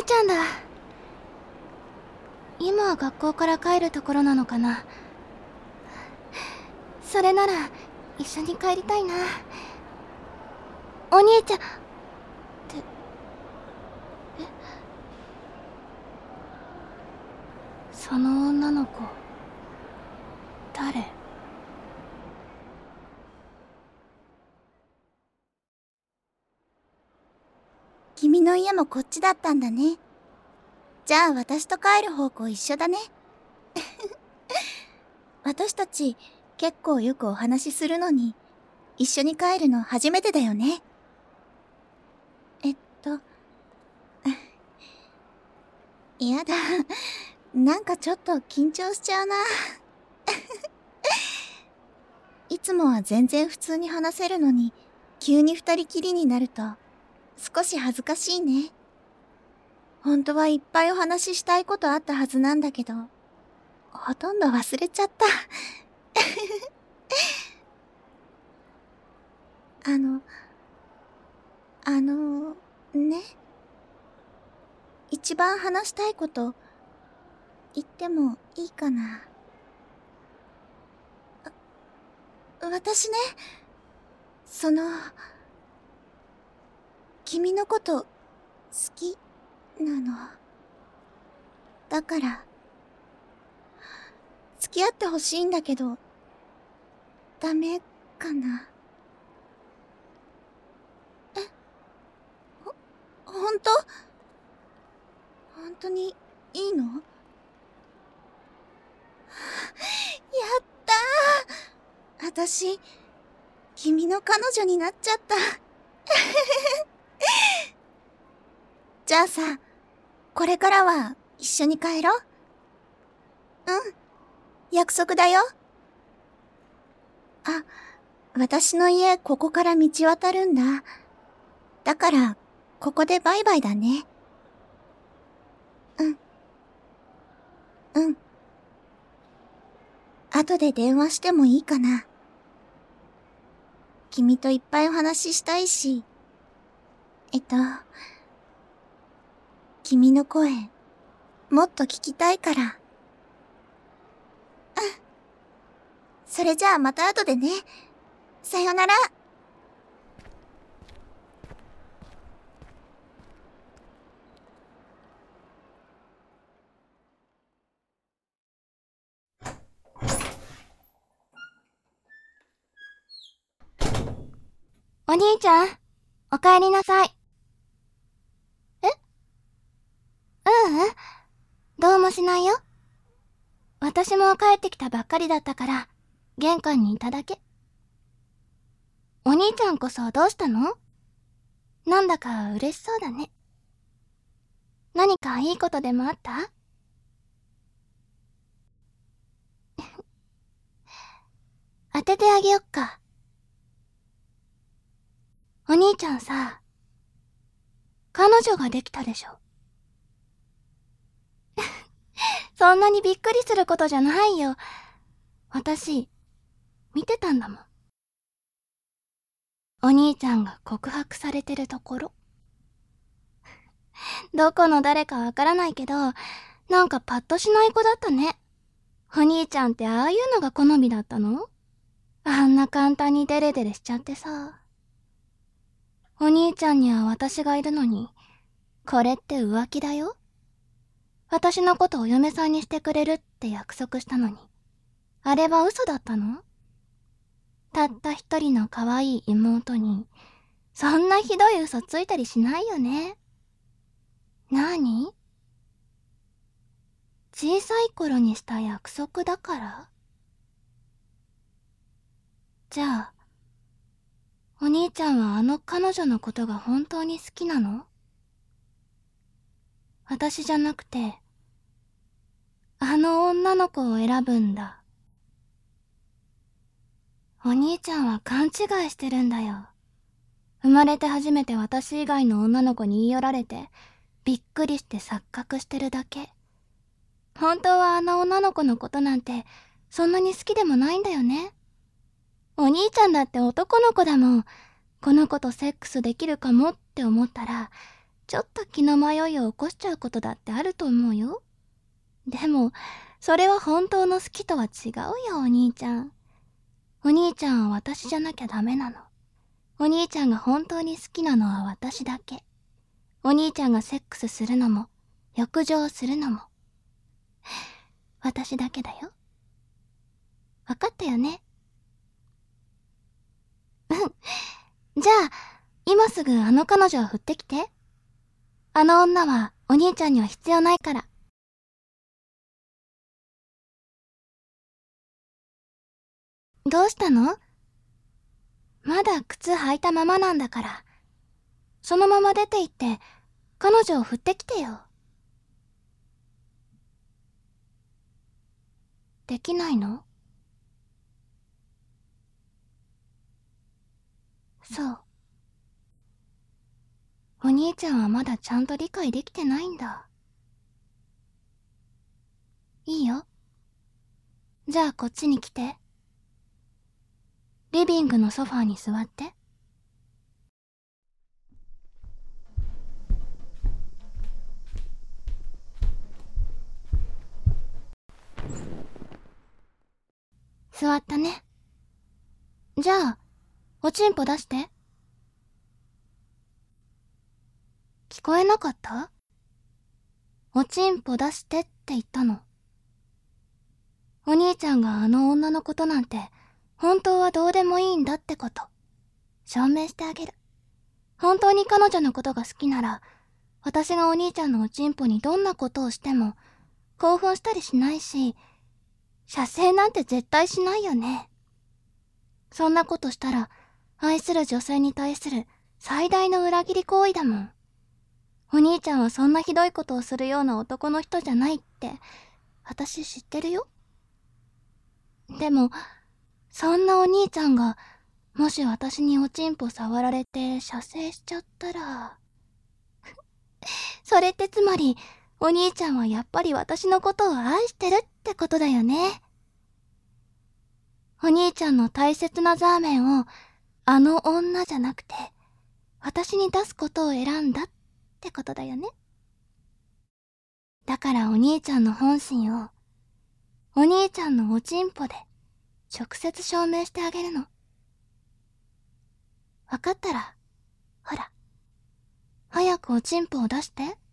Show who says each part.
Speaker 1: ちゃんだ。今は学校から帰るところなのかな。それなら一緒に帰りたいな。お兄ちゃんってその女の子誰？
Speaker 2: 君の家もこっちだったんだね。じゃあ私と帰る方向一緒だね。私たち結構よくお話しするのに、一緒に帰るの初めてだよね。やだ。なんかちょっと緊張しちゃうな。いつもは全然普通に話せるのに、急に二人きりになると、少し恥ずかしいね。本当はいっぱいお話ししたいことあったはずなんだけど、ほとんど忘れちゃった。ね。一番話したいこと言ってもいいかな。私ね、君のこと好きなの。だから付き合ってほしいんだけど、ダメかな。本当にいいの？やったー！私、君の彼女になっちゃった。じゃあさ、これからは一緒に帰ろう。うん、約束だよ。あ、私の家ここから道渡るんだ。だから、ここでバイバイだね。うん。後で電話してもいいかな。君といっぱいお話ししたいし、君の声、もっと聞きたいから。うん。それじゃあまた後でね。さよなら。
Speaker 1: お兄ちゃん、お帰りなさい。ううん、どうもしないよ。私も帰ってきたばっかりだったから、玄関にいただけ。お兄ちゃんこそどうしたの？なんだか嬉しそうだね。何かいいことでもあった？当ててあげよっか。お兄ちゃんさ、彼女ができたでしょ。そんなにびっくりすることじゃないよ。私、見てたんだもん。お兄ちゃんが告白されてるところ。どこの誰かわからないけど、なんかパッとしない子だったね。お兄ちゃんってああいうのが好みだったの？あんな簡単にデレデレしちゃってさ。お兄ちゃんには私がいるのに、これって浮気だよ。私のことお嫁さんにしてくれるって約束したのに、あれは嘘だったの？たった一人の可愛い妹に、そんなひどい嘘ついたりしないよね。なーに？小さい頃にした約束だから？じゃあ、お兄ちゃんはあの彼女のことが本当に好きなの？私じゃなくて、あの女の子を選ぶんだ。お兄ちゃんは勘違いしてるんだよ。生まれて初めて私以外の女の子に言い寄られて、びっくりして錯覚してるだけ。本当はあの女の子のことなんて、そんなに好きでもないんだよね。お兄ちゃんだって男の子だもん。この子とセックスできるかもって思ったら、 ちょっと気の迷いを起こしちゃうことだってあると思うよ。でも、それは本当の好きとは違うよ、お兄ちゃん。お兄ちゃんは私じゃなきゃダメなの。お兄ちゃんが本当に好きなのは私だけ。お兄ちゃんがセックスするのも、浴場するのも、私だけだよ。わかったよね？うん。じゃあ、今すぐあの彼女を振ってきて。あの女はお兄ちゃんには必要ないから。どうしたの？まだ靴履いたままなんだから。そのまま出て行って、彼女を振ってきてよ。できないの？そう。お兄ちゃんはまだちゃんと理解できてないんだ。いいよ。じゃあこっちに来て。リビングのソファーに座って。座ったね。じゃあ、おちんぽ出して。聞こえなかった？おちんぽ出してって言ったの。お兄ちゃんがあの女のことなんて、本当はどうでもいいんだってこと、証明してあげる。本当に彼女のことが好きなら、私がお兄ちゃんのおちんぽにどんなことをしても、興奮したりしないし、射精なんて絶対しないよね。そんなことしたら、愛する女性に対する最大の裏切り行為だもん。お兄ちゃんはそんなひどいことをするような男の人じゃないって、私知ってるよ。でも、そんなお兄ちゃんが、もし私におちんぽ触られて射精しちゃったら、それってつまり、お兄ちゃんはやっぱり私のことを愛してるってことだよね。お兄ちゃんの大切なザーメンを、あの女じゃなくて、私に出すことを選んだってことだよね。だからお兄ちゃんの本心を、お兄ちゃんのおちんぽで、直接証明してあげるの。わかったら、ほら、早くおちんぽを出して。